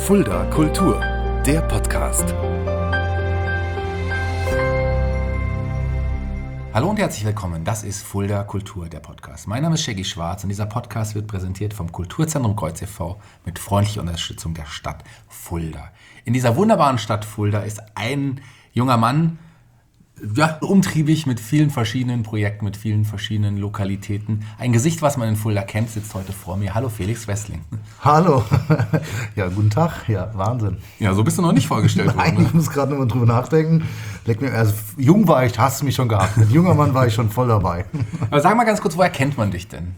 Fulda Kultur, der Podcast. Hallo und herzlich willkommen, das ist Fulda Kultur, der Podcast. Mein Name ist Shaggy Schwarz und dieser Podcast wird präsentiert vom Kulturzentrum Kreuz e.V. mit freundlicher Unterstützung der Stadt Fulda. In dieser wunderbaren Stadt Fulda ist ein junger Mann, umtriebig mit vielen verschiedenen Projekten, mit vielen verschiedenen Lokalitäten. Ein Gesicht, was man in Fulda kennt, sitzt heute vor mir. Hallo Felix Wessling. Hallo. Ja, guten Tag. Ja, Wahnsinn. Ja, so bist du noch nicht vorgestellt worden. Nein, ich muss gerade nochmal drüber nachdenken. Also, jung war ich, hast du mich schon gehabt. Mit junger Mann war ich schon voll dabei. Aber sag mal ganz kurz, woher kennt man dich denn?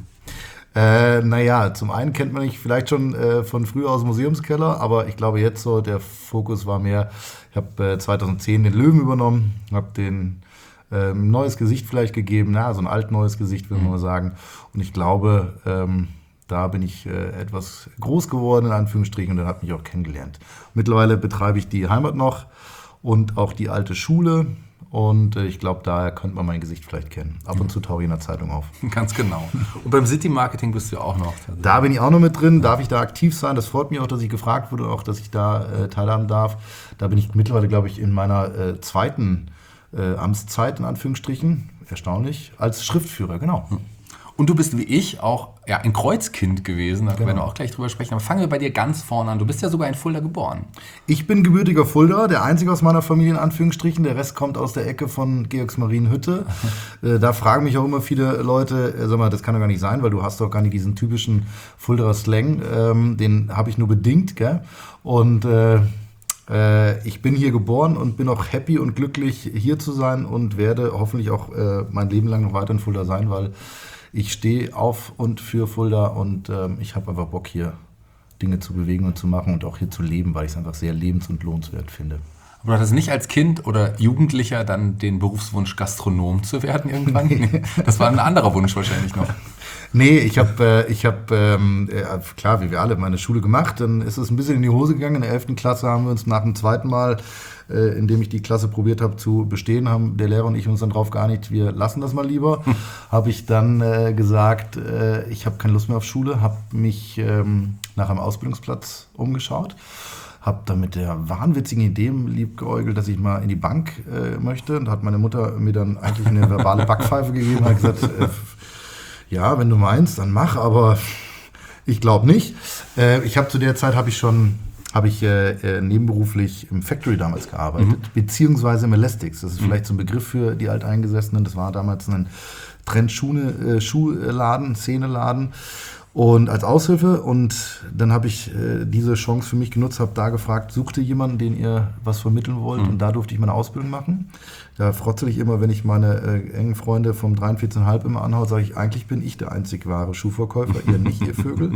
Zum einen kennt man mich vielleicht schon von früher aus dem Museumskeller, aber ich glaube jetzt so, der Fokus war mehr, ich habe 2010 den Löwen übernommen, habe den neues Gesicht vielleicht gegeben, so ein altneues Gesicht, würde man mal sagen. Und ich glaube, da bin ich etwas groß geworden, in Anführungsstrichen, und dann hat mich auch kennengelernt. Mittlerweile betreibe ich die Heimat noch und auch die alte Schule. Und ich glaube, daher könnte man mein Gesicht vielleicht kennen. Ab und zu tauche ich in der Zeitung auf. Ganz genau. Und beim City Marketing bist du ja auch noch. Da bin ich auch noch mit drin. Darf ich da aktiv sein? Das freut mich auch, dass ich gefragt wurde, auch dass ich da teilhaben darf. Da bin ich mittlerweile, glaube ich, in meiner zweiten Amtszeit, in Anführungsstrichen, erstaunlich, als Schriftführer, genau. Und du bist wie ich auch ein Kreuzkind gewesen, da werden wir auch gleich drüber sprechen. Aber fangen wir bei dir ganz vorne an. Du bist ja sogar in Fulda geboren. Ich bin gebürtiger Fulda, der einzige aus meiner Familie in Anführungsstrichen. Der Rest kommt aus der Ecke von Georgsmarienhütte. Da fragen mich auch immer viele Leute, sag mal, das kann doch gar nicht sein, weil du hast doch gar nicht diesen typischen Fuldaer Slang. Den habe ich nur bedingt, gell? Und ich bin hier geboren und bin auch happy und glücklich, hier zu sein und werde hoffentlich auch mein Leben lang noch weiter in Fulda sein, weil ich stehe auf und für Fulda und ich habe einfach Bock, hier Dinge zu bewegen und zu machen und auch hier zu leben, weil ich es einfach sehr lebens- und lohnenswert finde. Aber du hattest nicht als Kind oder Jugendlicher dann den Berufswunsch, Gastronom zu werden irgendwann? Nee. Das war ein anderer Wunsch wahrscheinlich noch. Nee, ich hab klar, wie wir alle, meine Schule gemacht. Dann ist es ein bisschen in die Hose gegangen. In der 11. Klasse haben wir uns nach dem zweiten Mal, indem ich die Klasse probiert habe zu bestehen, haben der Lehrer und ich uns dann drauf geeinigt, wir lassen das mal lieber. Habe ich dann gesagt, ich habe keine Lust mehr auf Schule, habe mich nach einem Ausbildungsplatz umgeschaut. Habe dann mit der wahnwitzigen Idee liebgeäugelt, dass ich mal in die Bank möchte. Und da hat meine Mutter mir dann eigentlich eine verbale Backpfeife gegeben und hat gesagt, ja, wenn du meinst, dann mach, aber ich glaube nicht. Zu der Zeit habe ich nebenberuflich im Factory damals gearbeitet, beziehungsweise im Elastics. Das ist vielleicht so ein Begriff für die Alteingesessenen. Das war damals ein Trendschuhladen, Szeneladen. Und als Aushilfe, und dann habe ich diese Chance für mich genutzt, habe da gefragt, sucht ihr jemanden, den ihr was vermitteln wollt? Und da durfte ich meine Ausbildung machen. Da frotzel ich immer, wenn ich meine engen Freunde vom 43,5 immer anhaue, sage ich, eigentlich bin ich der einzig wahre Schuhverkäufer, ihr nicht, ihr Vögel.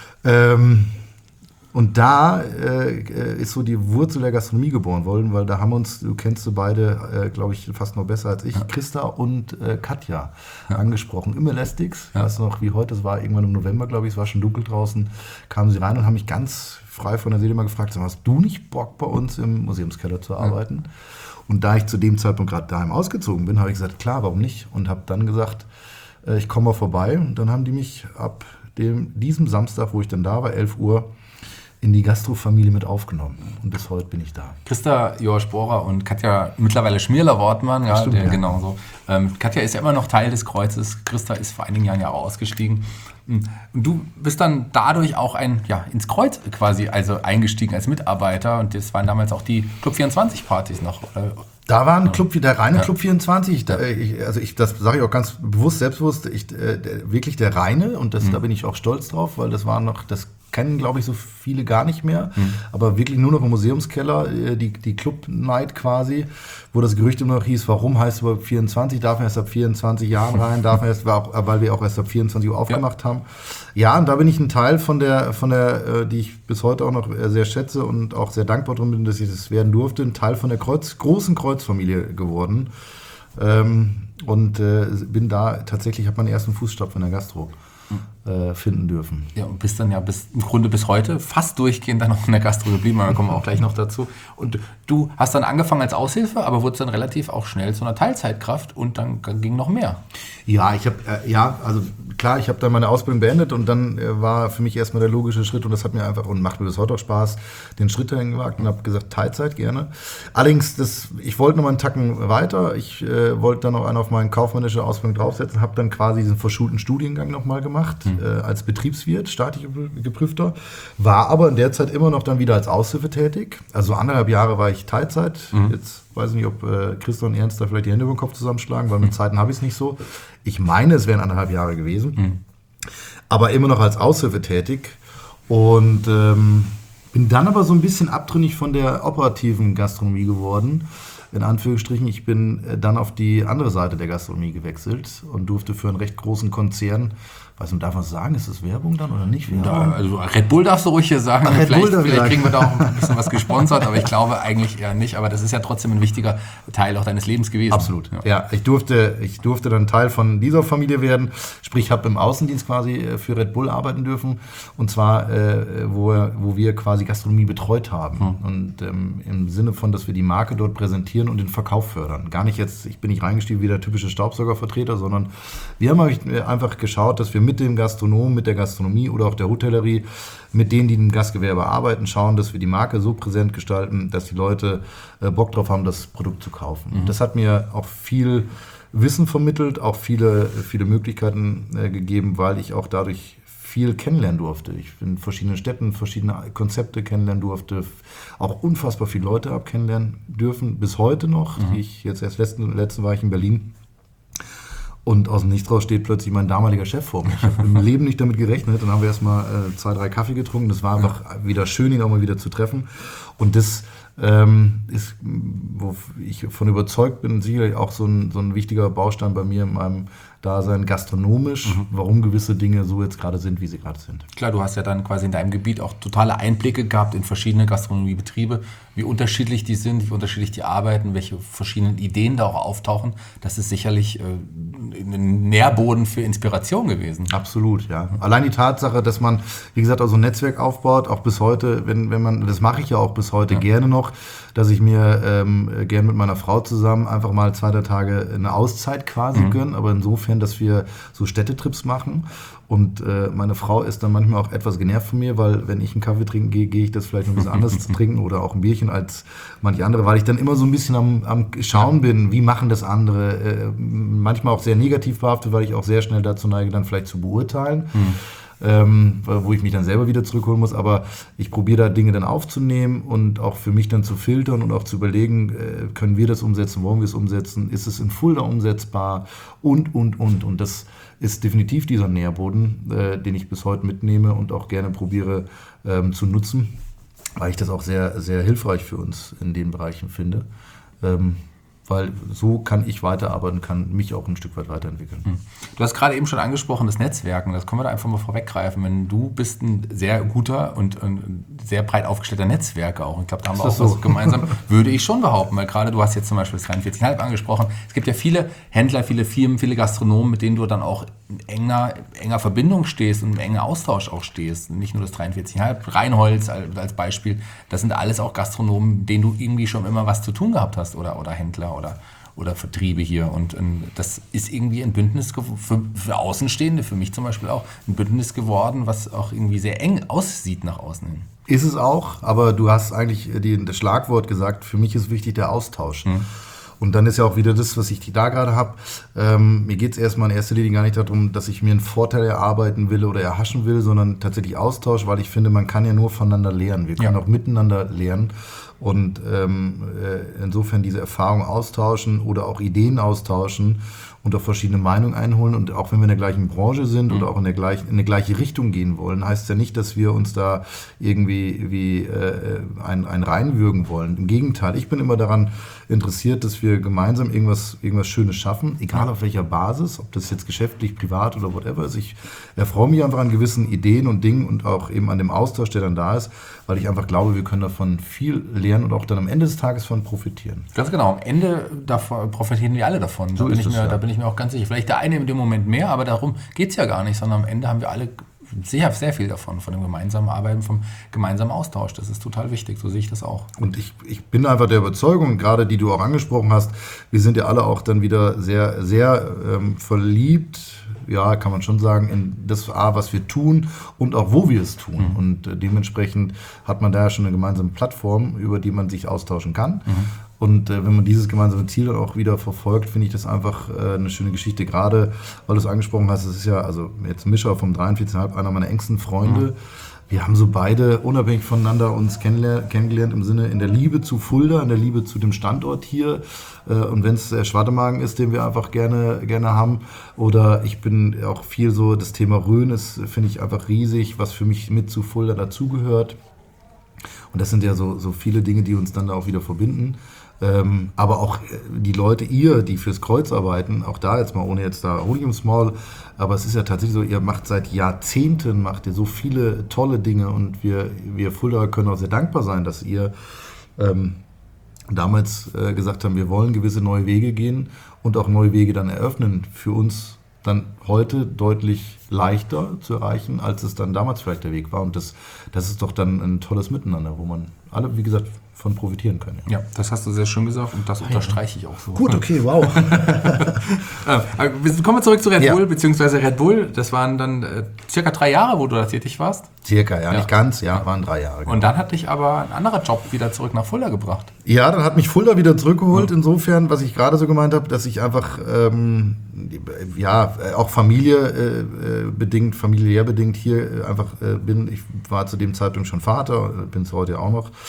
Und da ist so die Wurzel der Gastronomie geboren worden, weil da haben uns, du kennst sie beide, glaube ich, fast noch besser als ich, Christa und Katja angesprochen. Im Elastics, ich weiß noch, wie heute, es war irgendwann im November, glaube ich, es war schon dunkel draußen, kamen sie rein und haben mich ganz frei von der Seele mal gefragt, hast du nicht Bock, bei uns im Museumskeller zu arbeiten? Und da ich zu dem Zeitpunkt gerade daheim ausgezogen bin, habe ich gesagt, klar, warum nicht? Und habe dann gesagt, ich komme mal vorbei. Und dann haben die mich ab diesem Samstag, wo ich dann da war, 11 Uhr, in die Gastrofamilie mit aufgenommen. Und bis heute bin ich da. Christa Joa-Sporer und Katja, mittlerweile Schmierler-Wortmann. Ja, stimmt, genau so. Katja ist ja immer noch Teil des Kreuzes. Christa ist vor einigen Jahren ja auch ausgestiegen. Und du bist dann dadurch auch ins Kreuz quasi eingestiegen als Mitarbeiter. Und das waren damals auch die Club 24-Partys noch, oder? Da war ein Club, der reine Club 24. Das sage ich auch ganz bewusst, selbstbewusst, wirklich der reine. Und da bin ich auch stolz drauf, weil das kennen, glaube ich, so viele gar nicht mehr. Aber wirklich nur noch im Museumskeller, die Club Night quasi, wo das Gerücht immer noch hieß, warum heißt es überhaupt 24, darf man erst ab 24 Jahren rein, weil wir auch erst ab 24 Uhr aufgemacht haben. Ja, und da bin ich ein Teil von der, die ich bis heute auch noch sehr schätze und auch sehr dankbar drum bin, dass ich das werden durfte, ein Teil von der großen Kreuzfamilie geworden. Und bin da tatsächlich, habe meinen ersten Fußstapfen in der Gastro finden dürfen. Ja, und bist dann im Grunde bis heute fast durchgehend dann noch in der Gastro geblieben, da kommen wir auch gleich noch dazu. Und du hast dann angefangen als Aushilfe, aber wurdest dann relativ auch schnell zu einer Teilzeitkraft und dann ging noch mehr. Ja, ich habe ich habe dann meine Ausbildung beendet und dann war für mich erstmal der logische Schritt und das hat mir einfach und macht mir bis heute auch Spaß, den Schritt dahin gewagt und habe gesagt, Teilzeit gerne. Allerdings, ich wollte noch mal einen Tacken weiter. Ich wollte dann noch einen auf meine kaufmännische Ausbildung draufsetzen, habe dann quasi diesen verschulten Studiengang nochmal gemacht, als Betriebswirt, staatlich geprüfter, war aber in der Zeit immer noch dann wieder als Aushilfe tätig. Also 1,5 Jahre war ich Teilzeit. Jetzt weiß ich nicht, ob Christoph und Ernst da vielleicht die Hände über den Kopf zusammenschlagen, weil mit Zeiten habe ich es nicht so. Ich meine, es wären 1,5 Jahre gewesen, aber immer noch als Aushilfe tätig und bin dann aber so ein bisschen abtrünnig von der operativen Gastronomie geworden. In Anführungsstrichen, ich bin dann auf die andere Seite der Gastronomie gewechselt und durfte für einen recht großen Konzern, weiß nicht, darf man sagen, ist das Werbung dann oder nicht Werbung? Ja, also Red Bull darfst du ruhig hier sagen, vielleicht kriegen wir da auch ein bisschen was gesponsert, aber ich glaube eigentlich eher nicht, aber das ist ja trotzdem ein wichtiger Teil auch deines Lebens gewesen. Absolut, ja, ich durfte dann Teil von dieser Familie werden, sprich habe im Außendienst quasi für Red Bull arbeiten dürfen und zwar, wo wir quasi Gastronomie betreut haben und im Sinne von, dass wir die Marke dort präsentieren und den Verkauf fördern. Gar nicht jetzt, ich bin nicht reingestiegen wie der typische Staubsaugervertreter, sondern wir haben einfach geschaut, dass wir mit dem Gastronom, mit der Gastronomie oder auch der Hotellerie, mit denen, die im Gastgewerbe arbeiten, schauen, dass wir die Marke so präsent gestalten, dass die Leute Bock drauf haben, das Produkt zu kaufen. Das hat mir auch viel Wissen vermittelt, auch viele Möglichkeiten gegeben, weil ich auch dadurch viel kennenlernen durfte. Ich bin in verschiedenen Städten, verschiedene Konzepte kennenlernen durfte, auch unfassbar viele Leute habe kennenlernen dürfen, bis heute noch. Ich jetzt erst letzten war ich in Berlin. Und aus dem Nichts raus steht plötzlich mein damaliger Chef vor mir. Ich habe im Leben nicht damit gerechnet. Dann haben wir erstmal 2, 3 Kaffee getrunken. Das war einfach wieder schön, ihn auch mal wieder zu treffen. Und das ist, wo ich von überzeugt bin, sicherlich auch so ein wichtiger Baustein bei mir in meinem Dasein gastronomisch, warum gewisse Dinge so jetzt gerade sind, wie sie gerade sind. Klar, du hast ja dann quasi in deinem Gebiet auch totale Einblicke gehabt in verschiedene Gastronomiebetriebe, wie unterschiedlich die sind, wie unterschiedlich die arbeiten, welche verschiedenen Ideen da auch auftauchen. Das ist sicherlich ein Nährboden für Inspiration gewesen. Absolut, ja. Allein die Tatsache, dass man, wie gesagt, auch so ein Netzwerk aufbaut, auch bis heute, wenn man, das mache ich ja auch bis heute gerne noch, dass ich mir gerne mit meiner Frau zusammen einfach mal 2, 3 Tage eine Auszeit quasi gönne, aber insofern, dass wir so Städtetrips machen und meine Frau ist dann manchmal auch etwas genervt von mir, weil wenn ich einen Kaffee trinken gehe, gehe ich das vielleicht noch ein bisschen anders zu trinken oder auch ein Bierchen als manche andere, weil ich dann immer so ein bisschen am Schauen bin, wie machen das andere, manchmal auch sehr negativ behaftet, weil ich auch sehr schnell dazu neige, dann vielleicht zu beurteilen. Wo ich mich dann selber wieder zurückholen muss, aber ich probiere da Dinge dann aufzunehmen und auch für mich dann zu filtern und auch zu überlegen, können wir das umsetzen, wollen wir es umsetzen, ist es in Fulda umsetzbar und das ist definitiv dieser Nährboden, den ich bis heute mitnehme und auch gerne probiere zu nutzen, weil ich das auch sehr, sehr hilfreich für uns in den Bereichen finde. Weil so kann ich weiterarbeiten, kann mich auch ein Stück weit weiterentwickeln. Du hast gerade eben schon angesprochen, das Netzwerken, das können wir da einfach mal vorweggreifen. Wenn du bist ein sehr guter und ein sehr breit aufgestellter Netzwerker auch, ich glaube, da haben wir auch was gemeinsam, würde ich schon behaupten, weil gerade du hast jetzt zum Beispiel das 43,5 angesprochen, es gibt ja viele Händler, viele Firmen, viele Gastronomen, mit denen du dann auch in enger Verbindung stehst und im engen Austausch auch stehst. Nicht nur das 43,5, Reinholz als Beispiel, das sind alles auch Gastronomen, denen du irgendwie schon immer was zu tun gehabt hast oder Händler oder Vertriebe hier. Und das ist irgendwie ein Bündnis für Außenstehende, für mich zum Beispiel auch, ein Bündnis geworden, was auch irgendwie sehr eng aussieht nach außen hin. Ist es auch, aber du hast eigentlich das Schlagwort gesagt, für mich ist wichtig der Austausch. Und dann ist ja auch wieder das, was ich da gerade habe. Mir geht es erstmal in erster Linie gar nicht darum, dass ich mir einen Vorteil erarbeiten will oder erhaschen will, sondern tatsächlich Austausch, weil ich finde, man kann ja nur voneinander lernen. Wir können auch miteinander lernen. Und insofern diese Erfahrung austauschen oder auch Ideen austauschen und auch verschiedene Meinungen einholen. Und auch wenn wir in der gleichen Branche sind oder auch in eine gleiche Richtung gehen wollen, heißt es ja nicht, dass wir uns da irgendwie ein reinwürgen wollen. Im Gegenteil, ich bin immer daran interessiert, dass wir wir gemeinsam irgendwas Schönes schaffen, egal auf welcher Basis, ob das jetzt geschäftlich, privat oder whatever ist. Ich erfreue mich einfach an gewissen Ideen und Dingen und auch eben an dem Austausch, der dann da ist, weil ich einfach glaube, wir können davon viel lernen und auch dann am Ende des Tages von profitieren. Ganz genau, am Ende davon profitieren wir alle davon. Da bin ich mir auch ganz sicher. Vielleicht der eine in dem Moment mehr, aber darum geht es ja gar nicht, sondern am Ende haben wir alle sehr, sehr viel davon, von dem gemeinsamen Arbeiten, vom gemeinsamen Austausch. Das ist total wichtig, so sehe ich das auch. Und ich bin einfach der Überzeugung, gerade die du auch angesprochen hast, wir sind ja alle auch dann wieder sehr, sehr verliebt, ja, kann man schon sagen, in das, was wir tun und auch wo wir es tun. Und dementsprechend hat man da ja schon eine gemeinsame Plattform, über die man sich austauschen kann. Und wenn man dieses gemeinsame Ziel dann auch wieder verfolgt, finde ich das einfach eine schöne Geschichte. Gerade, weil du es angesprochen hast, es ist ja, also jetzt Mischa vom 43,5, einer meiner engsten Freunde. Wir haben so beide unabhängig voneinander uns kennengelernt im Sinne in der Liebe zu Fulda, in der Liebe zu dem Standort hier. Und wenn es der Schwartemagen ist, den wir einfach gerne haben. Oder ich bin auch viel so, das Thema Rhön ist, finde ich einfach riesig, was für mich mit zu Fulda dazugehört. Und das sind ja so viele Dinge, die uns dann da auch wieder verbinden. Aber auch die Leute, die fürs Kreuz arbeiten, auch da jetzt mal, ohne jetzt da Honig ums Maul, aber es ist ja tatsächlich so, ihr macht seit Jahrzehnten, macht ihr so viele tolle Dinge und wir Fuldaer können auch sehr dankbar sein, dass ihr damals gesagt habt, wir wollen gewisse neue Wege gehen und auch neue Wege dann eröffnen, für uns dann heute deutlich leichter zu erreichen, als es dann damals vielleicht der Weg war. Und das ist doch dann ein tolles Miteinander, wo man alle, wie gesagt, von profitieren können. Ja, das hast du sehr schön gesagt und das unterstreiche ich auch so. Gut, okay, wow. Kommen wir zurück zu Red Bull, beziehungsweise Red Bull. Das waren dann circa 3 Jahre, wo du da tätig warst. Circa, nicht ganz, waren 3 Jahre. Genau. Und dann hat dich aber ein anderer Job wieder zurück nach Fulda gebracht. Ja, dann hat mich Fulda wieder zurückgeholt. Insofern, was ich gerade so gemeint habe, dass ich einfach, auch familiär bedingt hier einfach bin. Ich war zu dem Zeitpunkt schon Vater, bin es heute auch noch.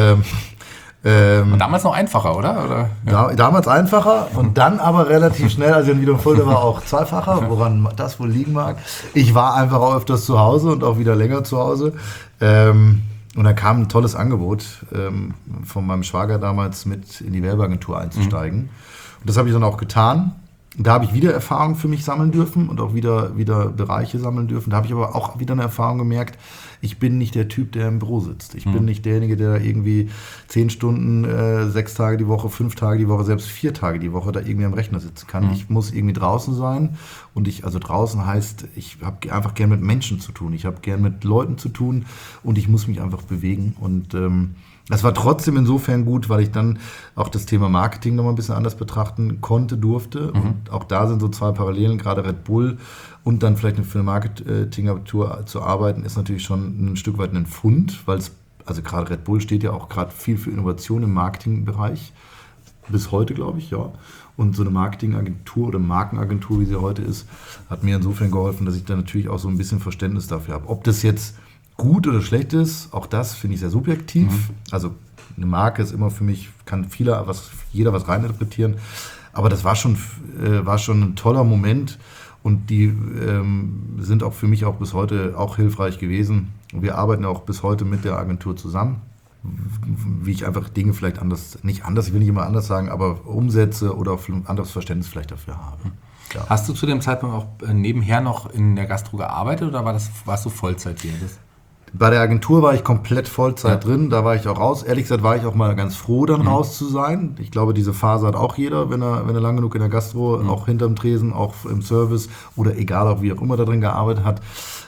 Und damals noch einfacher, oder? Ja. Damals einfacher und dann aber relativ schnell, als ich dann wieder in Fulda war, auch zweifacher, woran das wohl liegen mag. Ich war einfach auch öfters zu Hause und auch wieder länger zu Hause. Und dann kam ein tolles Angebot von meinem Schwager damals mit in die Werbeagentur einzusteigen. Und das habe ich dann auch getan. Da habe ich wieder Erfahrung für mich sammeln dürfen und auch wieder Bereiche sammeln dürfen. Da habe ich aber auch wieder eine Erfahrung gemerkt, ich bin nicht der Typ, der im Büro sitzt. Ich bin nicht derjenige, der irgendwie 10 Stunden, 6 Tage die Woche, 5 Tage die Woche, selbst 4 Tage die Woche da irgendwie am Rechner sitzen kann. Ich muss irgendwie draußen sein. Und also draußen heißt, ich habe einfach gern mit Menschen zu tun. Ich habe gern mit Leuten zu tun und ich muss mich einfach bewegen. Und das war trotzdem insofern gut, weil ich dann auch das Thema Marketing nochmal ein bisschen anders betrachten durfte. Und auch da sind so 2 Parallelen, gerade Red Bull und dann vielleicht für eine Marketingagentur zu arbeiten, ist natürlich schon ein Stück weit ein Pfund, weil also gerade Red Bull steht ja auch gerade viel für Innovation im Marketingbereich. Bis heute, glaube ich, ja. Und so eine Marketingagentur oder Markenagentur, wie sie heute ist, hat mir insofern geholfen, dass ich da natürlich auch so ein bisschen Verständnis dafür habe. Ob das jetzt gut oder schlecht ist, auch das finde ich sehr subjektiv. Also eine Marke ist immer für mich, kann jeder was reininterpretieren. Aber das war schon ein toller Moment und die sind auch für mich auch bis heute auch hilfreich gewesen. Und wir arbeiten auch bis heute mit der Agentur zusammen, wie ich einfach Dinge vielleicht ich will nicht immer anders sagen, aber umsetze oder auch ein anderes Verständnis vielleicht dafür habe. Ja. Hast du zu dem Zeitpunkt auch nebenher noch in der Gastro gearbeitet oder warst du Vollzeit hier? Bei der Agentur war ich komplett Vollzeit drin, da war ich auch raus. Ehrlich gesagt war ich auch mal ganz froh, dann raus zu sein. Ich glaube, diese Phase hat auch jeder, wenn er lang genug in der Gastro, auch hinterm Tresen, auch im Service oder egal, auch wie auch immer da drin gearbeitet hat.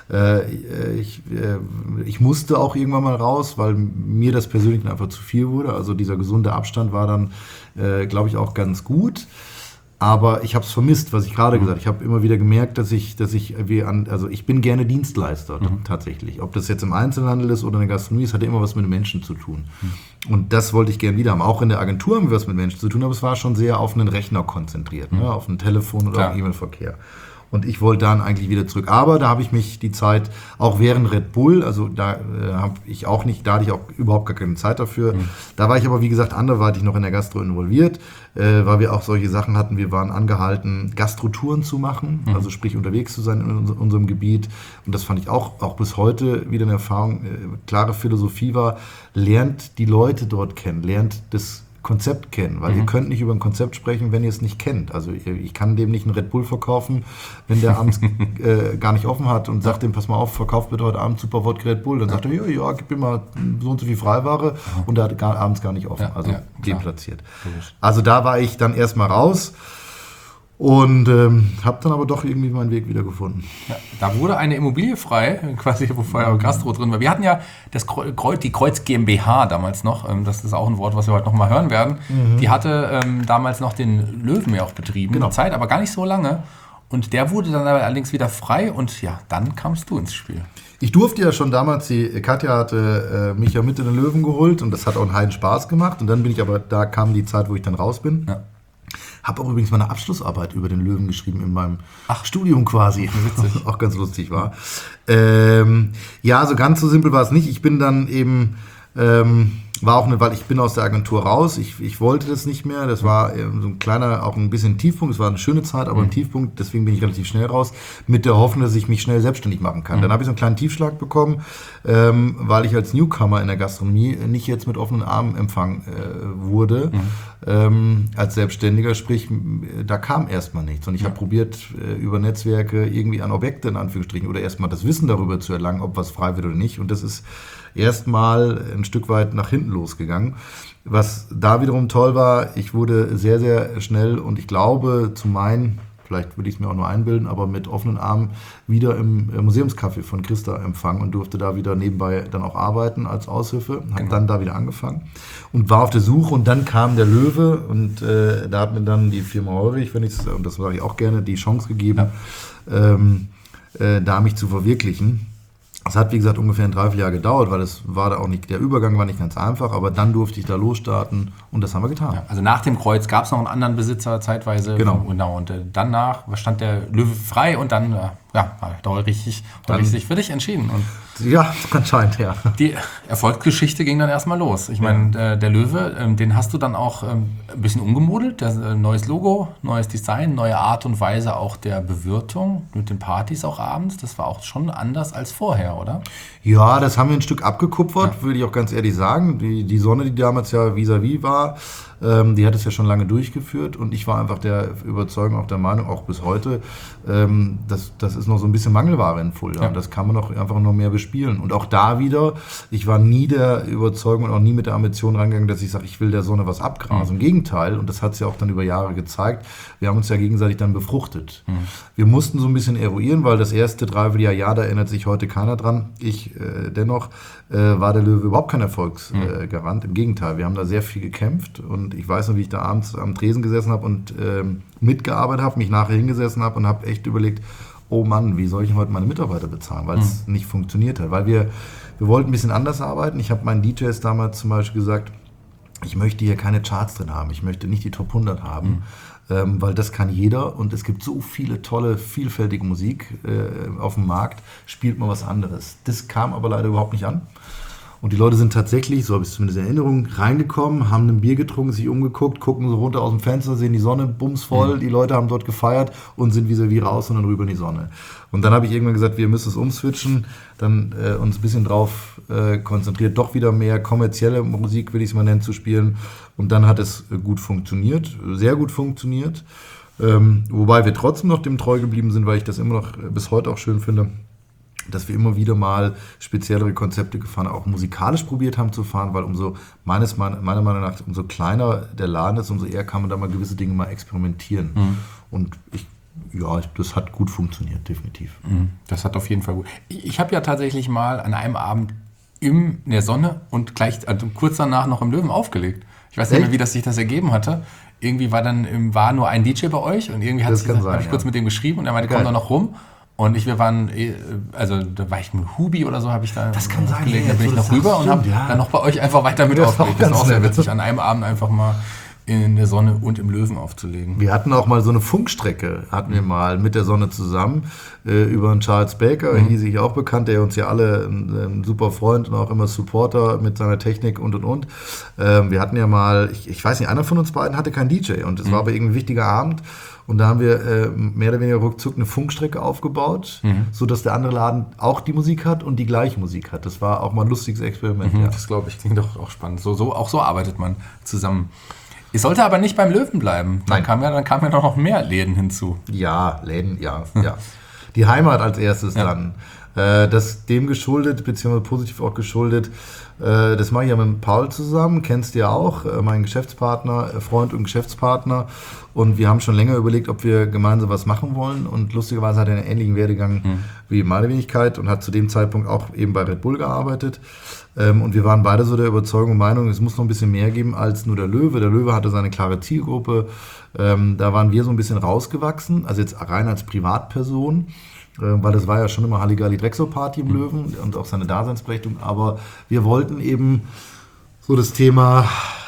Ich musste auch irgendwann mal raus, weil mir das persönlich einfach zu viel wurde. Also dieser gesunde Abstand war dann, glaube ich, auch ganz gut. Aber ich habe es vermisst, was ich gerade gesagt habe. Ich habe immer wieder gemerkt, dass ich bin gerne Dienstleister tatsächlich. Ob das jetzt im Einzelhandel ist oder in der Gastronomie, es hatte immer was mit den Menschen zu tun. Und das wollte ich gerne wieder haben. Auch in der Agentur haben wir was mit Menschen zu tun, aber es war schon sehr auf einen Rechner konzentriert, ne? Auf ein Telefon oder auf E-Mail-Verkehr. Und ich wollte dann eigentlich wieder zurück. Aber da habe ich mich die Zeit, auch während Red Bull, also da hatte ich auch überhaupt gar keine Zeit dafür. Da war ich aber, wie gesagt, anderweitig noch in der Gastro involviert, weil wir auch solche Sachen hatten. Wir waren angehalten, Gastrotouren zu machen, also sprich unterwegs zu sein in unserem Gebiet. Und das fand ich auch bis heute wieder eine Erfahrung. Klare Philosophie war, lernt die Leute dort kennen, lernt das Konzept kennen, weil ihr könnt nicht über ein Konzept sprechen, wenn ihr es nicht kennt. Also ich kann dem nicht einen Red Bull verkaufen, wenn der abends gar nicht offen hat und sagt dem, pass mal auf, verkauft bitte heute Abend super Wodka Red Bull. Dann sagt er, ja, gib mir mal so und so viel Freiware und der hat abends gar nicht offen, also deplatziert. Also da war ich dann erstmal raus. Und habe dann aber doch irgendwie meinen Weg wieder gefunden. Ja, da wurde eine Immobilie frei, quasi, wo vorher Gastro drin war. Wir hatten ja die Kreuz GmbH damals noch, das ist auch ein Wort, was wir heute noch mal hören werden. Die hatte damals noch den Löwen ja auch betrieben, eine Zeit, aber gar nicht so lange. Und der wurde dann allerdings wieder frei und ja, dann kamst du ins Spiel. Ich durfte ja schon damals, die Katja hatte mich ja mit in den Löwen geholt und das hat auch einen heiden Spaß gemacht. Und dann bin ich aber, da kam die Zeit, wo ich dann raus bin. Ja. Habe auch übrigens meine Abschlussarbeit über den Löwen geschrieben in meinem Studium quasi. Witzig. Auch ganz lustig war. Ja, so ganz so simpel war es nicht. Ich bin dann eben, war auch weil ich bin aus der Agentur raus. Ich wollte das nicht mehr. Das war so ein kleiner, auch ein bisschen Tiefpunkt. Es war eine schöne Zeit, aber ein Tiefpunkt. Deswegen bin ich relativ schnell raus. Mit der Hoffnung, dass ich mich schnell selbstständig machen kann. Dann habe ich so einen kleinen Tiefschlag bekommen, weil ich als Newcomer in der Gastronomie nicht jetzt mit offenen Armen empfangen wurde. Als Selbstständiger, sprich, da kam erstmal nichts. Und ich habe probiert, über Netzwerke irgendwie an Objekte in Anführungsstrichen oder erstmal das Wissen darüber zu erlangen, ob was frei wird oder nicht. Und das ist erstmal ein Stück weit nach hinten losgegangen. Was da wiederum toll war, ich wurde sehr, sehr schnell und ich glaube vielleicht würde ich es mir auch nur einbilden, aber mit offenen Armen wieder im Museumscafé von Christa empfangen und durfte da wieder nebenbei dann auch arbeiten als Aushilfe. Habe dann da wieder angefangen und war auf der Suche und dann kam der Löwe und da hat mir dann die Firma Heurich, und das sage ich auch gerne, die Chance gegeben, da mich zu verwirklichen. Es hat, wie gesagt, ungefähr ein Dreivierteljahr gedauert, weil es war da auch nicht, der Übergang war nicht ganz einfach, aber dann durfte ich da losstarten und das haben wir getan. Ja, also nach dem Kreuz gab es noch einen anderen Besitzer zeitweise. Genau. Und danach stand der Löwe frei und dann hat Heurich sich für dich entschieden. Und ja, anscheinend, ja. Die Erfolgsgeschichte ging dann erstmal los. Ich meine, der Löwe, den hast du dann auch ein bisschen umgemodelt. Neues Logo, neues Design, neue Art und Weise auch der Bewirtung mit den Partys auch abends. Das war auch schon anders als vorher, oder? Ja, das haben wir ein Stück abgekupfert, würde ich auch ganz ehrlich sagen. Die Sonne, die damals ja vis-à-vis war, die hat es ja schon lange durchgeführt und ich war einfach der Überzeugung, auch der Meinung, auch bis heute, das ist noch so ein bisschen Mangelware in Fulda. Ja. Und das kann man doch einfach noch mehr bespielen. Und auch da wieder, ich war nie der Überzeugung und auch nie mit der Ambition rangegangen, dass ich sage, ich will der Sonne was abgrasen. Im Gegenteil, und das hat es ja auch dann über Jahre gezeigt, wir haben uns ja gegenseitig dann befruchtet. Wir mussten so ein bisschen eruieren, weil das erste Dreivierteljahr, da erinnert sich heute keiner dran. Dennoch war der Löwe überhaupt kein Erfolgsgarant. Im Gegenteil, wir haben da sehr viel gekämpft und ich weiß noch, wie ich da abends am Tresen gesessen habe und mitgearbeitet habe, mich nachher hingesessen habe und habe echt überlegt, oh Mann, wie soll ich heute meine Mitarbeiter bezahlen, weil es nicht funktioniert hat. Weil wir wollten ein bisschen anders arbeiten. Ich habe meinen DJs damals zum Beispiel gesagt, ich möchte hier keine Charts drin haben, ich möchte nicht die Top 100 haben, weil das kann jeder und es gibt so viele tolle, vielfältige Musik auf dem Markt, spielt mal was anderes. Das kam aber leider überhaupt nicht an. Und die Leute sind tatsächlich, so habe ich es zumindest in Erinnerung, reingekommen, haben ein Bier getrunken, sich umgeguckt, gucken so runter aus dem Fenster, sehen die Sonne bumsvoll, die Leute haben dort gefeiert und sind vis-à-vis raus und dann rüber in die Sonne. Und dann habe ich irgendwann gesagt, wir müssen es umswitchen, dann uns ein bisschen drauf konzentriert, doch wieder mehr kommerzielle Musik, will ich es mal nennen, zu spielen. Und dann hat es gut funktioniert, sehr gut funktioniert. Wobei wir trotzdem noch dem treu geblieben sind, weil ich das immer noch bis heute auch schön finde, dass wir immer wieder mal speziellere Konzepte gefahren, auch musikalisch probiert haben zu fahren, weil meiner Meinung nach, umso kleiner der Laden ist, umso eher kann man da mal gewisse Dinge mal experimentieren. Und das hat gut funktioniert, definitiv. Das hat auf jeden Fall gut. Ich habe ja tatsächlich mal an einem Abend in der Sonne und kurz danach noch im Löwen aufgelegt. Ich weiß nicht mehr, wie sich das ergeben hatte. Irgendwie war nur ein DJ bei euch und irgendwie habe ich kurz mit dem geschrieben und er meinte, komm da noch rum. Und da war ich mit Hubi oder so, habe ich da das kann sein, gelegen, da bin ich noch rüber und habe dann noch bei euch einfach weiter mit aufgelegt. Das ist auch sehr witzig, an einem Abend einfach mal in der Sonne und im Löwen aufzulegen. Wir hatten auch mal so eine Funkstrecke, mal mit der Sonne zusammen, über einen Charles Baker, hieß ich auch bekannt, der uns ja alle ein super Freund und auch immer Supporter mit seiner Technik und. Wir hatten ja mal, ich weiß nicht, einer von uns beiden hatte keinen DJ und es war aber irgendwie ein wichtiger Abend Und da haben wir mehr oder weniger ruckzuck eine Funkstrecke aufgebaut, sodass der andere Laden auch die Musik hat und die gleiche Musik hat. Das war auch mal ein lustiges Experiment. Ja. Das glaube ich, klingt doch auch spannend. Auch so arbeitet man zusammen. Es sollte aber nicht beim Löwen bleiben. Dann kam ja noch mehr Läden hinzu. Ja, Läden, ja. Die Heimat als erstes dann. Das dem geschuldet, beziehungsweise positiv auch geschuldet. Das mache ich ja mit Paul zusammen, kennst du ja auch, mein Geschäftspartner, Freund und Geschäftspartner. Und wir haben schon länger überlegt, ob wir gemeinsam was machen wollen. Und lustigerweise hat er einen ähnlichen Werdegang wie meine Wenigkeit und hat zu dem Zeitpunkt auch eben bei Red Bull gearbeitet. Und wir waren beide so der Überzeugung und Meinung, es muss noch ein bisschen mehr geben als nur der Löwe. Der Löwe hatte seine klare Zielgruppe. Da waren wir so ein bisschen rausgewachsen, also jetzt rein als Privatperson. Weil das war ja schon immer Halligalli-Drexel-Party im Löwen und auch seine Daseinsberechtigung, aber wir wollten eben so das Thema,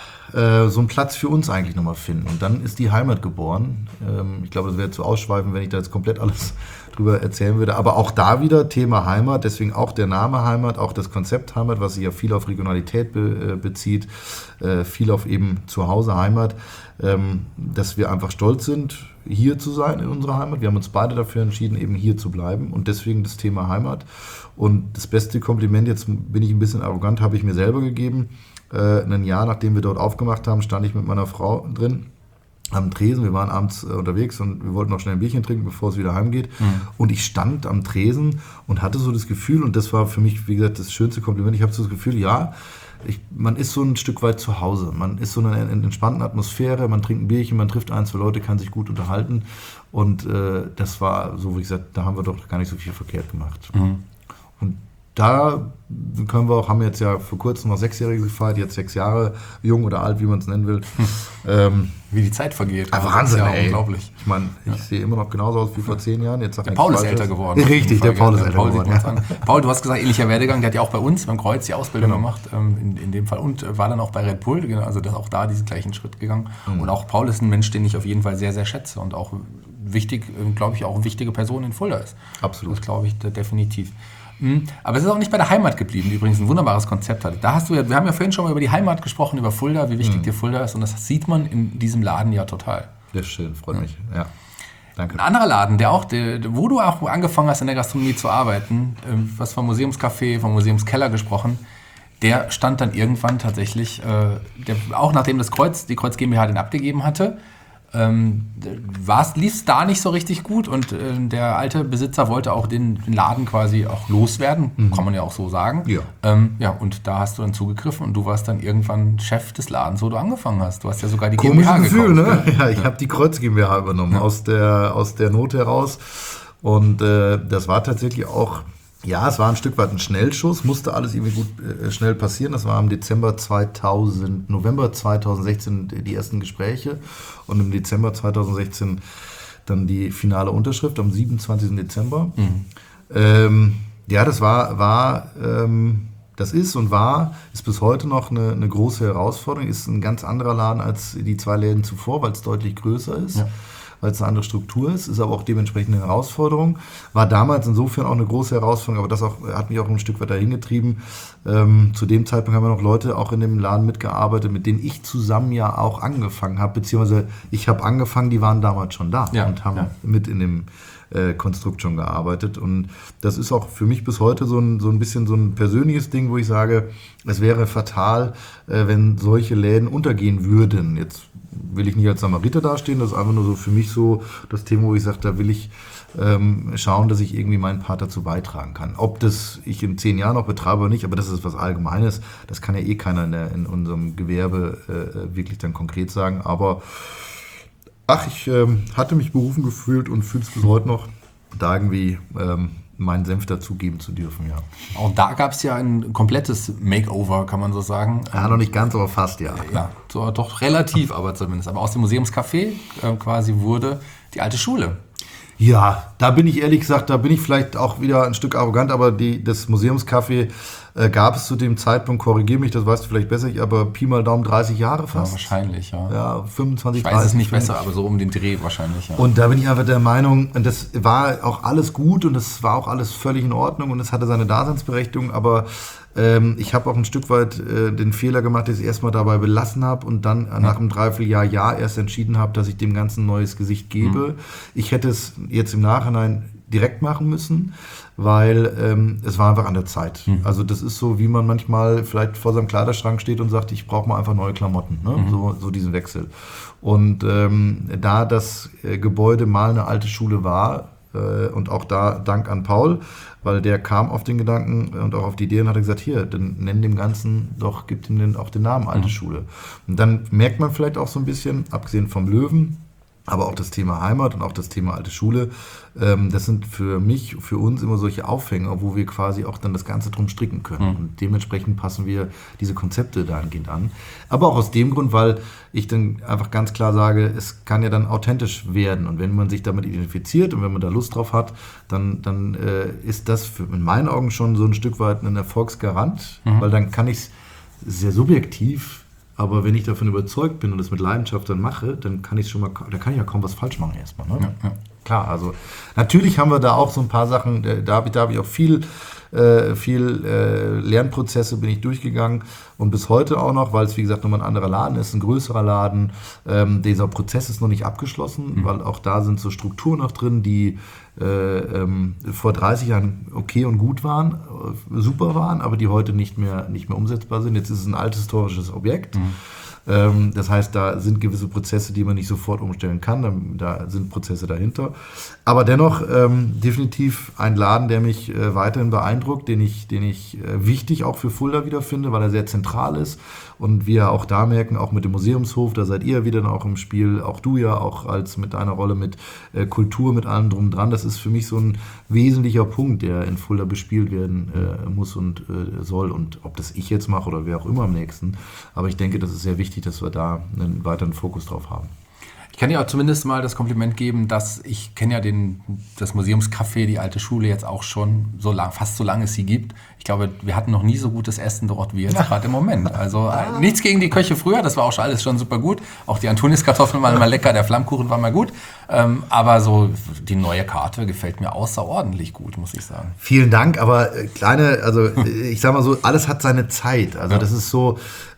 so einen Platz für uns eigentlich nochmal finden. Und dann ist die Heimat geboren. Ich glaube, das wäre zu ausschweifend, wenn ich da jetzt komplett alles drüber erzählen würde. Aber auch da wieder Thema Heimat, deswegen auch der Name Heimat, auch das Konzept Heimat, was sich ja viel auf Regionalität bezieht, viel auf eben Zuhause Heimat, dass wir einfach stolz sind, hier zu sein in unserer Heimat. Wir haben uns beide dafür entschieden, eben hier zu bleiben und deswegen das Thema Heimat. Und das beste Kompliment, jetzt bin ich ein bisschen arrogant, habe ich mir selber gegeben. Ein Jahr, nachdem wir dort aufgemacht haben, stand ich mit meiner Frau drin am Tresen. Wir waren abends unterwegs und wir wollten noch schnell ein Bierchen trinken, bevor es wieder heimgeht. Und ich stand am Tresen und hatte so das Gefühl, und das war für mich, wie gesagt, das schönste Kompliment, ich habe so das Gefühl, ja, man ist so ein Stück weit zu Hause. Man ist so in einer entspannten Atmosphäre, man trinkt ein Bierchen, man trifft ein, zwei Leute, kann sich gut unterhalten. Und das war so, wie gesagt, da haben wir doch gar nicht so viel verkehrt gemacht. Und da haben wir jetzt ja vor kurzem noch 6-Jährige gefeiert, jetzt 6 Jahre, jung oder alt, wie man es nennen will. Wie die Zeit vergeht. Wahnsinn, ja ey. Unglaublich. Ich meine, ich sehe immer noch genauso aus wie vor 10 Jahren. Jetzt der Paul ist älter geworden. Richtig, der Paul ist älter geworden. Paul, du hast gesagt, ähnlicher Werdegang, der hat ja auch bei uns beim Kreuz die Ausbildung gemacht, in dem Fall. Und war dann auch bei Red Bull, genau, also auch da diesen gleichen Schritt gegangen. Und auch Paul ist ein Mensch, den ich auf jeden Fall sehr, sehr schätze und auch wichtig, glaube ich, auch eine wichtige Person in Fulda ist. Absolut. Das glaube ich definitiv. Aber es ist auch nicht bei der Heimat geblieben, die übrigens ein wunderbares Konzept hatte. Da wir haben ja vorhin schon mal über die Heimat gesprochen, über Fulda, wie wichtig dir Fulda ist. Und das sieht man in diesem Laden ja total. Das ist schön, freut mich. Ja, danke. Ein anderer Laden, wo du auch angefangen hast, in der Gastronomie zu arbeiten, was vom Museumscafé, vom Museumskeller gesprochen, der stand dann irgendwann tatsächlich, auch nachdem die Kreuz GmbH den abgegeben hatte, lief es da nicht so richtig gut und der alte Besitzer wollte auch den Laden quasi auch loswerden, kann man ja auch so sagen. Ja. Und da hast du dann zugegriffen und du warst dann irgendwann Chef des Ladens, wo du angefangen hast. Du hast ja sogar die GmbH Gefühl, gekauft. Ne? Ja, ich habe die Kreuz GmbH übernommen, aus der Not heraus. Und das war tatsächlich auch, ja, es war ein Stück weit ein Schnellschuss, musste alles irgendwie gut schnell passieren. Das war im November 2016 die ersten Gespräche und im Dezember 2016 dann die finale Unterschrift am 27. Dezember. Ja, das ist bis heute noch eine große Herausforderung, ist ein ganz anderer Laden als die 2 Läden zuvor, weil es deutlich größer ist. Ja. Weil es eine andere Struktur ist aber auch dementsprechend eine Herausforderung. War damals insofern auch eine große Herausforderung, aber das hat mich auch ein Stück weit dahin getrieben. Zu dem Zeitpunkt haben wir noch Leute auch in dem Laden mitgearbeitet, mit denen ich zusammen ja auch angefangen habe, beziehungsweise ich habe angefangen, die waren damals schon da und haben mit in dem Konstrukt schon gearbeitet. Und das ist auch für mich bis heute so ein bisschen so ein persönliches Ding, wo ich sage, es wäre fatal, wenn solche Läden untergehen würden. Jetzt will ich nicht als Samariter dastehen, das ist einfach nur so für mich so das Thema, wo ich sage, da will ich schauen, dass ich irgendwie meinen Part dazu beitragen kann. Ob das ich in 10 Jahren noch betreibe oder nicht, aber das ist was Allgemeines, das kann ja eh keiner in unserem Gewerbe wirklich dann konkret sagen, aber ich hatte mich berufen gefühlt und fühle es bis heute noch, da irgendwie meinen Senf dazugeben zu dürfen, ja. Auch da gab es ja ein komplettes Makeover, kann man so sagen. Ja, noch nicht ganz, aber fast, ja. Ja, so, doch relativ, aber zumindest. Aber aus dem Museumscafé quasi wurde die alte Schule. Ja, da bin ich ehrlich gesagt, da bin ich vielleicht auch wieder ein Stück arrogant, aber das Museumscafé gab es zu dem Zeitpunkt, korrigiere mich, das weißt du vielleicht besser, aber Pi mal Daumen 30 Jahre fast. Ja, wahrscheinlich, ja. Ja, 25, Ich weiß 30. es nicht besser, aber so um den Dreh wahrscheinlich, ja. Und da bin ich einfach der Meinung, und das war auch alles gut und das war auch alles völlig in Ordnung und es hatte seine Daseinsberechtigung, aber ich habe auch ein Stück weit den Fehler gemacht, dass ich erstmal dabei belassen habe und dann nach einem Dreivierteljahr erst entschieden habe, dass ich dem Ganzen ein neues Gesicht gebe. Ich hätte es jetzt im Nachhinein direkt machen müssen, weil es war einfach an der Zeit. Also das ist so, wie man manchmal vielleicht vor seinem Kleiderschrank steht und sagt, ich brauche mal einfach neue Klamotten, ne? So diesen Wechsel. Und da das Gebäude mal eine alte Schule war, und auch da Dank an Paul, weil der kam auf den Gedanken und auch auf die Idee und hat gesagt, hier, dann nenn dem Ganzen doch, gib ihm auch den Namen Alte Schule. Und dann merkt man vielleicht auch so ein bisschen, abgesehen vom Löwen, aber auch das Thema Heimat und auch das Thema alte Schule, das sind für mich, für uns immer solche Aufhänger, wo wir quasi auch dann das Ganze drum stricken können. Und dementsprechend passen wir diese Konzepte dahingehend an. Aber auch aus dem Grund, weil ich dann einfach ganz klar sage, es kann ja dann authentisch werden. Und wenn man sich damit identifiziert und wenn man da Lust drauf hat, dann ist das in meinen Augen schon so ein Stück weit ein Erfolgsgarant, weil dann kann ich es sehr subjektiv. Aber wenn ich davon überzeugt bin und es mit Leidenschaft dann mache, dann kann ich da kann ich ja kaum was falsch machen erstmal. Ne? Ja. Klar, also natürlich haben wir da auch so ein paar Sachen, da hab ich auch viel Lernprozesse bin ich durchgegangen und bis heute auch noch, weil es wie gesagt nochmal ein anderer Laden ist, ein größerer Laden. Dieser Prozess ist noch nicht abgeschlossen, weil auch da sind so Strukturen noch drin, die vor 30 Jahren okay und gut waren, super waren, aber die heute nicht mehr umsetzbar sind. Jetzt ist es ein altes historisches Objekt. Das heißt, da sind gewisse Prozesse, die man nicht sofort umstellen kann. Da sind Prozesse dahinter. Aber dennoch definitiv ein Laden, der mich weiterhin beeindruckt, den ich wichtig auch für Fulda wieder finde, weil er sehr zentral ist. Und wir auch da merken, auch mit dem Museumshof, da seid ihr wieder auch im Spiel, auch du ja, auch als mit deiner Rolle mit Kultur, mit allem drum und dran. Das ist für mich so ein wesentlicher Punkt, der in Fulda bespielt werden muss und soll. Und ob das ich jetzt mache oder wer auch immer am nächsten. Aber ich denke, das ist sehr wichtig, dass wir da einen weiteren Fokus drauf haben. Ich kann dir auch zumindest mal das Kompliment geben, dass ich kenne ja das Museumscafé, die alte Schule jetzt auch schon fast so lange es sie gibt. Ich glaube, wir hatten noch nie so gutes Essen dort wie jetzt gerade im Moment. Also nichts gegen die Köche früher, das war auch alles schon super gut. Auch die Antoniskartoffeln waren mal lecker, der Flammkuchen war mal gut. Aber so die neue Karte gefällt mir außerordentlich gut, muss ich sagen. Vielen Dank, aber ich sag mal so, alles hat seine Zeit. Also das ist so,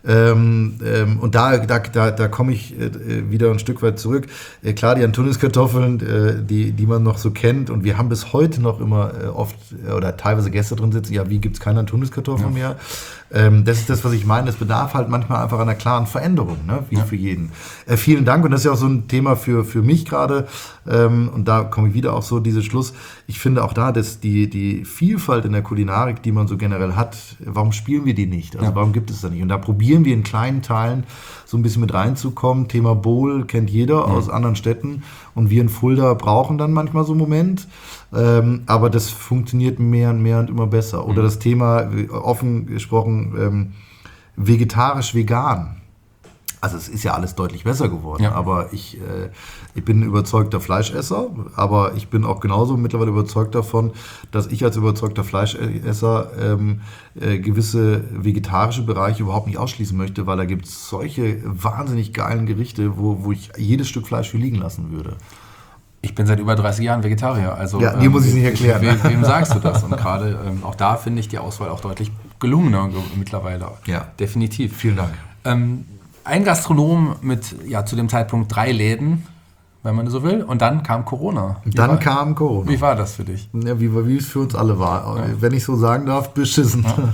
und da komme ich wieder ein Stück weit zurück. Klar, die Antoniskartoffeln, die man noch so kennt, und wir haben bis heute noch immer oft oder teilweise Gäste drin sitzen, ja, wie gibt es keine Antoniskartoffeln mehr? Das ist das, was ich meine. Es bedarf halt manchmal einfach einer klaren Veränderung, ne? Wie für jeden. Vielen Dank, und das ist ja auch so ein Thema für mich gerade. Und da komme ich wieder auf so diesen Schluss. Ich finde auch da, dass die Vielfalt in der Kulinarik, die man so generell hat, warum spielen wir die nicht? Also warum gibt es da nicht? Und da probieren wir in kleinen Teilen so ein bisschen mit reinzukommen. Thema Bowl kennt jeder aus anderen Städten. Und wir in Fulda brauchen dann manchmal so einen Moment. Aber das funktioniert mehr und mehr und immer besser. Oder das Thema, offen gesprochen, vegetarisch-vegan. Also es ist ja alles deutlich besser geworden, aber ich bin ein überzeugter Fleischesser, aber ich bin auch genauso mittlerweile überzeugt davon, dass ich als überzeugter Fleischesser gewisse vegetarische Bereiche überhaupt nicht ausschließen möchte, weil da gibt es solche wahnsinnig geilen Gerichte, wo ich jedes Stück Fleisch für liegen lassen würde. Ich bin seit über 30 Jahren Vegetarier. Also, ja, dir muss ich es nicht erklären. Wem sagst du das? Und gerade auch da finde ich die Auswahl auch deutlich gelungener mittlerweile. Ja, definitiv. Vielen Dank. Ein Gastronom mit zu dem Zeitpunkt 3 Läden, wenn man so will, und dann kam Corona. Wie war das für dich? Ja, wie es für uns alle war. Ja. Wenn ich so sagen darf, beschissen. Ja.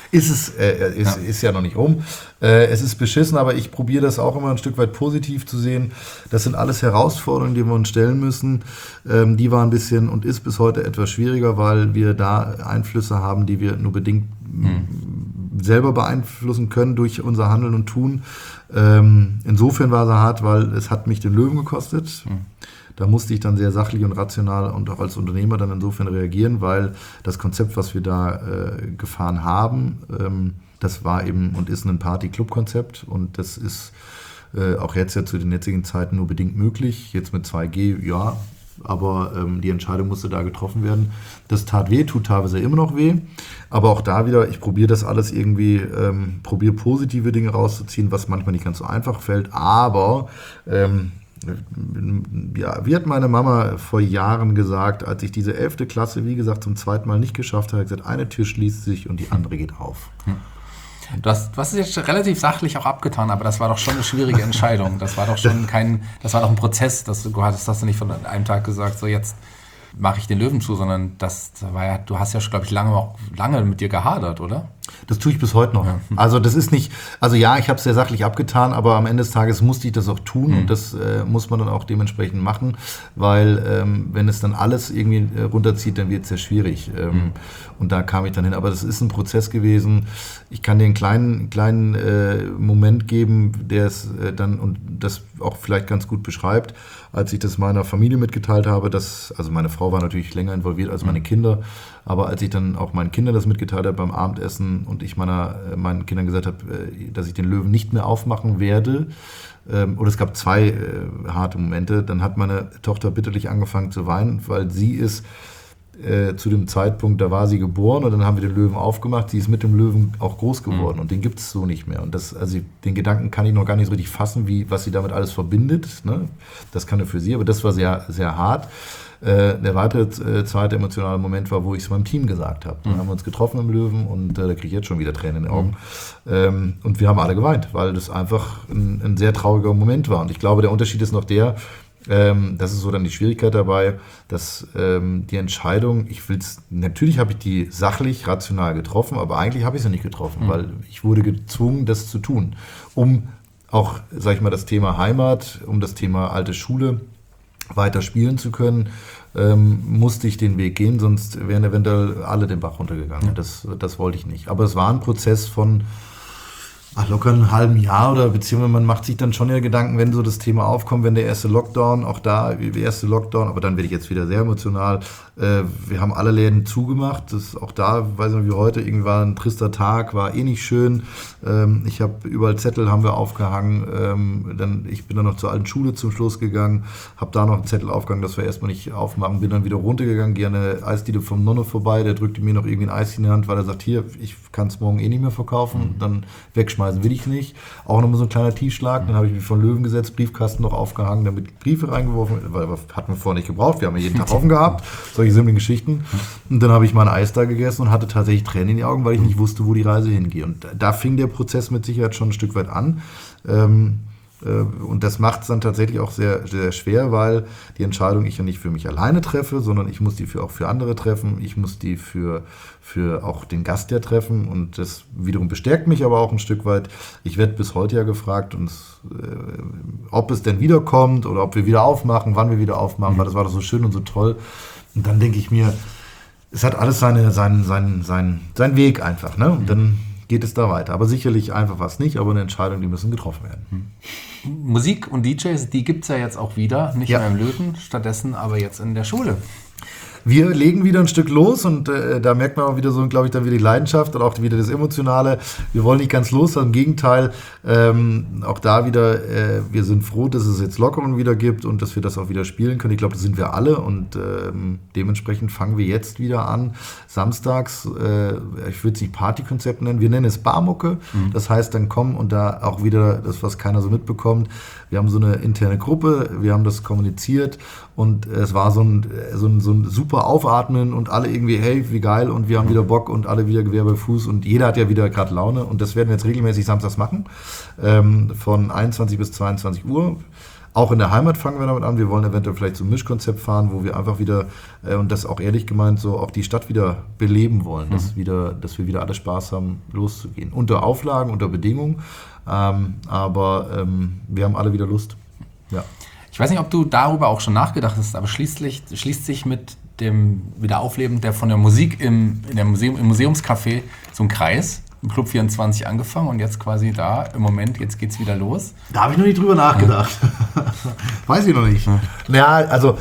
Ist ja noch nicht rum. Es ist beschissen, aber ich probiere das auch immer ein Stück weit positiv zu sehen. Das sind alles Herausforderungen, die wir uns stellen müssen. Die war ein bisschen und ist bis heute etwas schwieriger, weil wir da Einflüsse haben, die wir nur bedingt selber beeinflussen können durch unser Handeln und Tun. Insofern war es hart, weil es hat mich den Löwen gekostet. Da musste ich dann sehr sachlich und rational und auch als Unternehmer dann insofern reagieren, weil das Konzept, was wir da gefahren haben, das war eben und ist ein Party-Club-Konzept, und das ist auch jetzt ja zu den jetzigen Zeiten nur bedingt möglich. Jetzt mit 2G, ja, Aber die Entscheidung musste da getroffen werden. Das tat weh, tut teilweise immer noch weh. Aber auch da wieder, ich probiere das alles irgendwie, probiere positive Dinge rauszuziehen, was manchmal nicht ganz so einfach fällt. Aber wie hat meine Mama vor Jahren gesagt, als ich diese 11. Klasse, wie gesagt, zum zweiten Mal nicht geschafft habe, hat gesagt, eine Tür schließt sich und die andere geht auf. Du hast es jetzt relativ sachlich auch abgetan, aber das war doch schon eine schwierige Entscheidung. Das war doch schon das war doch ein Prozess, du hast nicht von einem Tag gesagt, so jetzt mache ich den Löwen zu, sondern das war ja, du hast ja, glaube ich, lange mit dir gehadert, oder? Das tue ich bis heute noch. Ja. Also das ist nicht, also ja, ich habe es sehr sachlich abgetan, aber am Ende des Tages musste ich das auch tun und das muss man dann auch dementsprechend machen, weil wenn es dann alles irgendwie runterzieht, dann wird es sehr schwierig. Und da kam ich dann hin. Aber das ist ein Prozess gewesen. Ich kann dir einen kleinen Moment geben, der es dann und das auch vielleicht ganz gut beschreibt, als ich das meiner Familie mitgeteilt habe, also meine Frau war natürlich länger involviert als meine Kinder, aber als ich dann auch meinen Kindern das mitgeteilt habe beim Abendessen und ich meinen Kindern gesagt habe, dass ich den Löwen nicht mehr aufmachen werde, oder es gab 2 harte Momente, dann hat meine Tochter bitterlich angefangen zu weinen, weil sie ist zu dem Zeitpunkt, da war sie geboren und dann haben wir den Löwen aufgemacht. Sie ist mit dem Löwen auch groß geworden und den gibt es so nicht mehr. Und den Gedanken kann ich noch gar nicht so richtig fassen, was sie damit alles verbindet. Ne? Das kann er für sie, aber das war sehr, sehr hart. Der weitere zweite emotionale Moment war, wo ich es meinem Team gesagt habe. Dann haben wir uns getroffen im Löwen und da kriege ich jetzt schon wieder Tränen in den Augen. Und wir haben alle geweint, weil das einfach ein sehr trauriger Moment war. Und ich glaube, der Unterschied ist noch das ist so dann die Schwierigkeit dabei, dass die Entscheidung, natürlich habe ich die sachlich, rational getroffen, aber eigentlich habe ich sie nicht getroffen, weil ich wurde gezwungen, das zu tun, um auch, sag ich mal, das Thema Heimat, um das Thema alte Schule weiter spielen zu können, musste ich den Weg gehen, sonst wären eventuell alle den Bach runtergegangen. Das wollte ich nicht. Aber es war ein Prozess von locker einem halben Jahr oder beziehungsweise man macht sich dann schon ja Gedanken, wenn so das Thema aufkommt, wenn der erste Lockdown, auch da, der erste Lockdown, aber dann werde ich jetzt wieder sehr emotional. Wir haben alle Läden zugemacht, das auch da, weiß nicht wie heute, irgendwie war ein trister Tag, war eh nicht schön. Ich habe überall Zettel haben wir aufgehangen, ich bin dann noch zur alten Schule zum Schluss gegangen, habe da noch einen Zettel aufgehangen, dass wir erstmal nicht aufmachen, bin dann wieder runtergegangen, gehe an der Eisdiele vom Nonne vorbei, der drückte mir noch irgendwie ein Eis in die Hand, weil er sagt, hier, ich kann es morgen eh nicht mehr verkaufen, dann wegschmeißen will ich nicht. Auch nochmal so ein kleiner Tiefschlag, dann habe ich mich von Löwen gesetzt, Briefkasten noch aufgehangen, damit Briefe reingeworfen, weil hatten wir vorher nicht gebraucht, wir haben ja jeden Tag offen gehabt, solche simplen Geschichten. Und dann habe ich mein Eis da gegessen und hatte tatsächlich Tränen in die Augen, weil ich nicht wusste, wo die Reise hingeht. Und da fing der Prozess mit Sicherheit schon ein Stück weit an. Und das macht es dann tatsächlich auch sehr, sehr schwer, weil die Entscheidung ich ja nicht für mich alleine treffe, sondern ich muss die auch für andere treffen. Ich muss die für auch den Gast ja treffen. Und das wiederum bestärkt mich aber auch ein Stück weit. Ich werde bis heute ja gefragt, ob es denn wiederkommt oder ob wir wieder aufmachen, wann wir wieder aufmachen, weil das war doch so schön und so toll. Und dann denke ich mir, es hat alles seinen Weg einfach. Ne? Und dann geht es da weiter. Aber sicherlich einfach was nicht, aber eine Entscheidung, die müssen getroffen werden. Musik und DJs, die gibt es ja jetzt auch wieder, nicht mehr im Löwen, stattdessen aber jetzt in der Schule. Wir legen wieder ein Stück los und da merkt man auch wieder so, glaube ich, dann wieder die Leidenschaft und auch wieder das Emotionale. Wir wollen nicht ganz los, sondern im Gegenteil, auch da wieder, wir sind froh, dass es jetzt Lockerungen wieder gibt und dass wir das auch wieder spielen können. Ich glaube, das sind wir alle und dementsprechend fangen wir jetzt wieder an. Samstags, ich würde es nicht Partykonzept nennen, wir nennen es Barmucke. Das heißt, dann kommen und da auch wieder das, was keiner so mitbekommt. Wir haben so eine interne Gruppe, wir haben das kommuniziert und es war so ein super Aufatmen und alle irgendwie, hey, wie geil und wir haben wieder Bock und alle wieder Gewehr bei Fuß und jeder hat ja wieder gerade Laune und das werden wir jetzt regelmäßig samstags machen, von 21 bis 22 Uhr. Auch in der Heimat fangen wir damit an. Wir wollen eventuell vielleicht so ein Mischkonzept fahren, wo wir einfach wieder, und das auch ehrlich gemeint, so auch die Stadt wieder beleben wollen, dass wir wieder alle Spaß haben, loszugehen. Unter Auflagen, unter Bedingungen, aber wir haben alle wieder Lust. Ja. Ich weiß nicht, ob du darüber auch schon nachgedacht hast, aber schließt sich mit dem Wiederaufleben von der Musik im Museumscafé so ein Kreis. im Club 24 angefangen und jetzt quasi da im Moment, jetzt geht's wieder los. Da habe ich noch nicht drüber nachgedacht. Weiß ich noch nicht. Ja, also,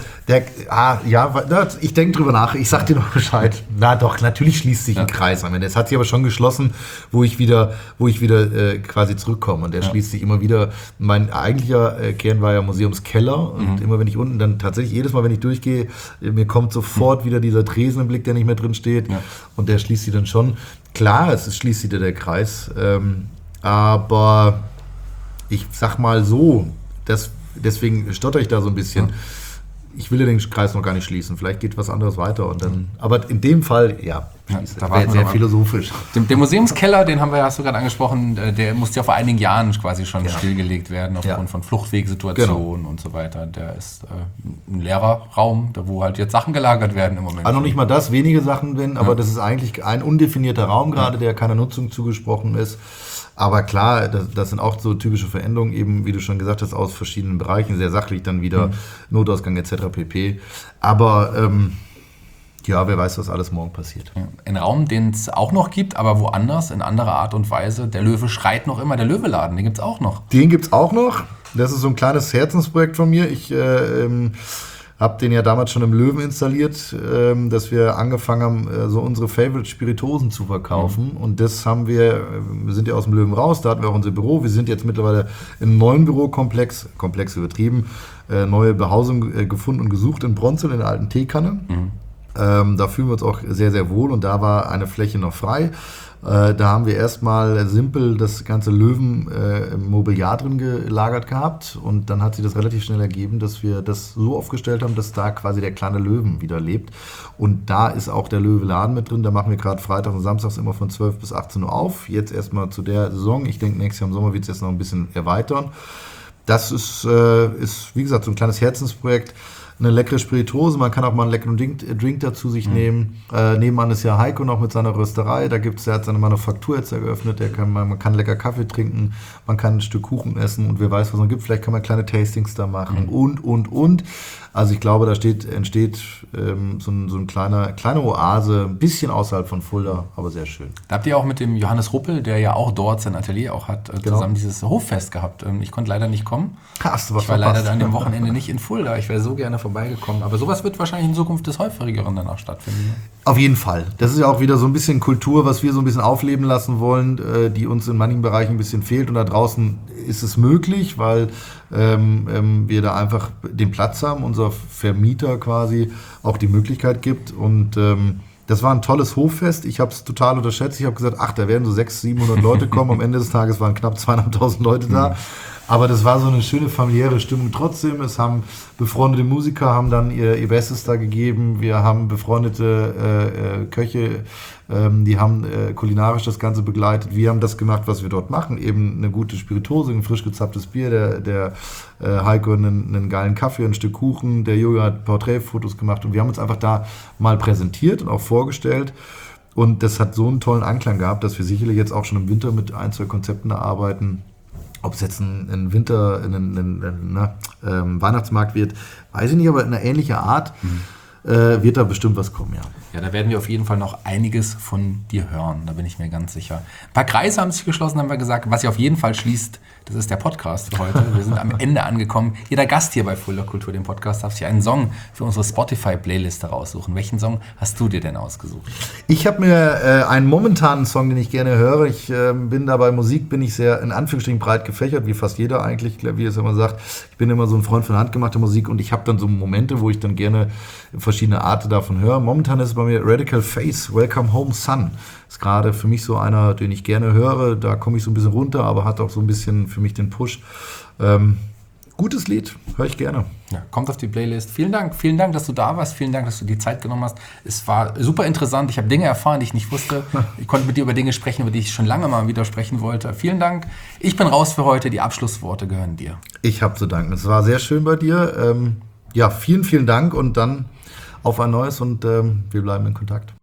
ich denke drüber nach. Ich sag dir noch Bescheid. Na doch, natürlich schließt sich ein Kreis an. Es hat sich aber schon geschlossen, wo ich wieder quasi zurückkomme. Und der schließt sich immer wieder. Mein eigentlicher Kern war ja Museumskeller. Und immer wenn ich unten dann tatsächlich, jedes Mal, wenn ich durchgehe, mir kommt sofort wieder dieser Tresen im Blick, der nicht mehr drin steht. Ja. Und der schließt sich dann schon. Klar, es schließt wieder der Kreis, aber ich sag mal so, deswegen stotter ich da so ein bisschen. Ja. Ich will ja den Kreis noch gar nicht schließen. Vielleicht geht was anderes weiter. Und dann, aber in dem Fall, da war sehr philosophisch. Der Museumskeller, den hast du gerade angesprochen, der musste ja vor einigen Jahren quasi schon stillgelegt werden, aufgrund von Fluchtwegsituationen und so weiter. Der ist ein leerer Raum, wo halt jetzt Sachen gelagert werden im Moment. Also noch nicht mal das, wenige Sachen drin, aber das ist eigentlich ein undefinierter Raum gerade, der keiner Nutzung zugesprochen ist. Aber klar, das sind auch so typische Veränderungen, eben wie du schon gesagt hast, aus verschiedenen Bereichen, sehr sachlich dann wieder, Notausgang etc. pp. Aber wer weiß, was alles morgen passiert. Ein Raum, den es auch noch gibt, aber woanders, in anderer Art und Weise. Der Löwe schreit noch immer, der Löweladen, den gibt es auch noch. Den gibt es auch noch. Das ist so ein kleines Herzensprojekt von mir. Ich habe den ja damals schon im Löwen installiert, dass wir angefangen haben, so unsere Favorite-Spiritosen zu verkaufen. Und das haben wir sind ja aus dem Löwen raus, da hatten wir auch unser Büro. Wir sind jetzt mittlerweile im neuen Bürokomplex, komplex übertrieben, neue Behausung gefunden und gesucht in Bronzel, in der alten Teekanne. Da fühlen wir uns auch sehr, sehr wohl und da war eine Fläche noch frei. Da haben wir erstmal simpel das ganze Löwen-Mobiliar drin gelagert gehabt und dann hat sich das relativ schnell ergeben, dass wir das so aufgestellt haben, dass da quasi der kleine Löwen wieder lebt. Und da ist auch der Löweladen mit drin. Da machen wir gerade Freitag und Samstags immer von 12 bis 18 Uhr auf. Jetzt erstmal zu der Saison. Ich denke, nächstes Jahr im Sommer wird es jetzt noch ein bisschen erweitern. Das ist wie gesagt, so ein kleines Herzensprojekt. Eine leckere Spirituose, man kann auch mal einen leckeren Drink dazu sich nehmen. Nebenan ist ja Heiko noch mit seiner Rösterei, der hat seine Manufaktur jetzt eröffnet, man kann lecker Kaffee trinken, man kann ein Stück Kuchen essen und wer weiß, was es noch gibt, vielleicht kann man kleine Tastings da machen und. Also ich glaube, entsteht so eine kleine Oase, ein bisschen außerhalb von Fulda, aber sehr schön. Da habt ihr auch mit dem Johannes Ruppel, der ja auch dort sein Atelier auch hat, zusammen dieses Hoffest gehabt. Ich konnte leider nicht kommen. Hast du was Ich war leider an dem Wochenende nicht in Fulda. Ich wäre so gerne vorbeigekommen. Aber sowas wird wahrscheinlich in Zukunft des Häufigeren dann auch stattfinden. Auf jeden Fall. Das ist ja auch wieder so ein bisschen Kultur, was wir so ein bisschen aufleben lassen wollen, die uns in manchen Bereichen ein bisschen fehlt. Und da draußen ist es möglich, weil wir da einfach den Platz haben, unser Vermieter quasi auch die Möglichkeit gibt. Und das war ein tolles Hoffest. Ich habe es total unterschätzt. Ich habe gesagt, da werden so 600, 700 Leute kommen. Am Ende des Tages waren knapp 200.000 Leute da. Aber das war so eine schöne familiäre Stimmung trotzdem. Es haben befreundete Musiker haben dann ihr Bestes da gegeben. Wir haben befreundete Köche, die haben kulinarisch das Ganze begleitet. Wir haben das gemacht, was wir dort machen. Eben eine gute Spirituose, ein frisch gezapftes Bier. Der Heiko einen geilen Kaffee, ein Stück Kuchen. Der Jojo hat Porträtfotos gemacht. Und wir haben uns einfach da mal präsentiert und auch vorgestellt. Und das hat so einen tollen Anklang gehabt, dass wir sicherlich jetzt auch schon im Winter mit 1, 2 Konzepten arbeiten. Ob es jetzt ein Weihnachtsmarkt wird, weiß ich nicht, aber in einer ähnlichen Art wird da bestimmt was kommen, ja. Ja, da werden wir auf jeden Fall noch einiges von dir hören, da bin ich mir ganz sicher. Ein paar Kreise haben sich geschlossen, haben wir gesagt. Was sich auf jeden Fall schließt, das ist der Podcast für heute. Wir sind am Ende angekommen. Jeder Gast hier bei Fulda Kultur, dem Podcast, darf sich einen Song für unsere Spotify-Playliste raussuchen. Welchen Song hast du dir denn ausgesucht? Ich habe mir einen momentanen Song, den ich gerne höre. Ich bin da bei Musik, bin ich sehr in Anführungsstrichen breit gefächert, wie fast jeder eigentlich, wie es immer sagt. Ich bin immer so ein Freund von handgemachter Musik und ich habe dann so Momente, wo ich dann gerne verschiedene Arten davon höre. Momentan ist es bei mir Radical Face, Welcome Home Sun. Ist gerade für mich so einer, den ich gerne höre. Da komme ich so ein bisschen runter, aber hat auch so ein bisschen für mich den Push. Gutes Lied, höre ich gerne. Ja, kommt auf die Playlist. Vielen Dank, dass du da warst. Vielen Dank, dass du die Zeit genommen hast. Es war super interessant. Ich habe Dinge erfahren, die ich nicht wusste. Ich konnte mit dir über Dinge sprechen, über die ich schon lange mal wieder sprechen wollte. Vielen Dank. Ich bin raus für heute. Die Abschlussworte gehören dir. Ich habe zu danken. Es war sehr schön bei dir. Vielen Dank und dann auf ein neues und wir bleiben in Kontakt.